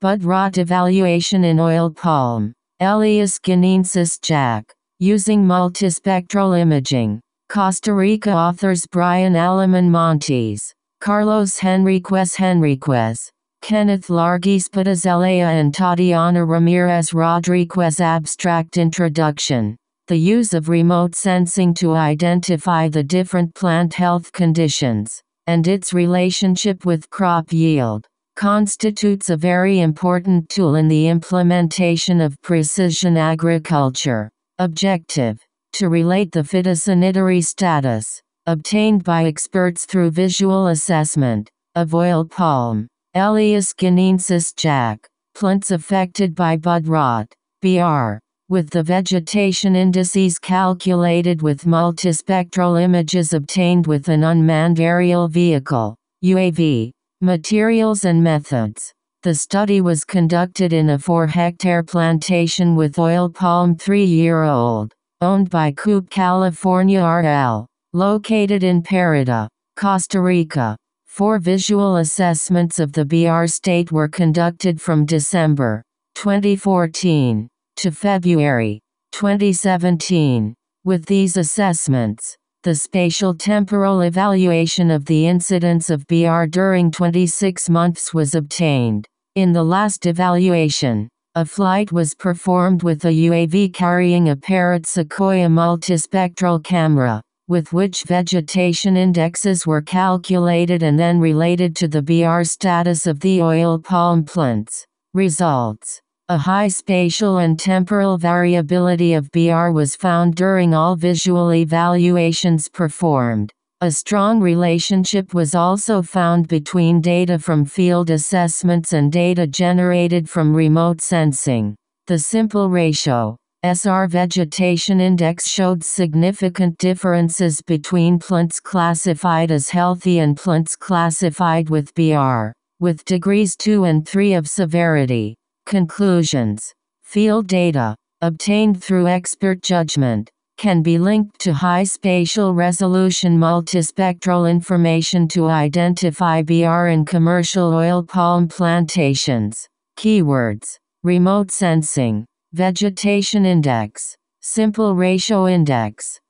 Bud rot evaluation in oil palm. Elias guineensis Jack. Using multispectral imaging. Costa Rica authors Brian Aleman Montes, Carlos Henriquez, Kenneth Larguis Patazelea and Tatiana Ramirez Rodriguez. Abstract introduction. The use of remote sensing to identify the different plant health conditions, and its relationship with crop yield, constitutes a very important tool in the implementation of precision agriculture. Objective: to relate the phytosanitary status, obtained by experts through visual assessment, of oil palm, Elias guineensis Jack, plants affected by bud rot, BR, with the vegetation indices calculated with multispectral images obtained with an unmanned aerial vehicle, UAV. Materials and methods. The study was conducted in a 4-hectare plantation with oil palm 3-year-old, owned by Coop California RL, located in Parada, Costa Rica. 4 visual assessments of the BR state were conducted from December 2014 to February 2017. With these assessments, the spatial temporal evaluation of the incidence of BR during 26 months was obtained. In the last evaluation, a flight was performed with a UAV carrying a Parrot Sequoia multispectral camera, with which vegetation indexes were calculated and then related to the BR status of the oil palm plants. Results: a high spatial and temporal variability of BR was found during all visual evaluations performed. A strong relationship was also found between data from field assessments and data generated from remote sensing. The simple ratio, SR vegetation index showed significant differences between plants classified as healthy and plants classified with BR, with degrees 2 and 3 of severity. Conclusions: field data, obtained through expert judgment, can be linked to high spatial resolution multispectral information to identify BR in commercial oil palm plantations. Keywords: remote sensing, vegetation index, simple ratio index.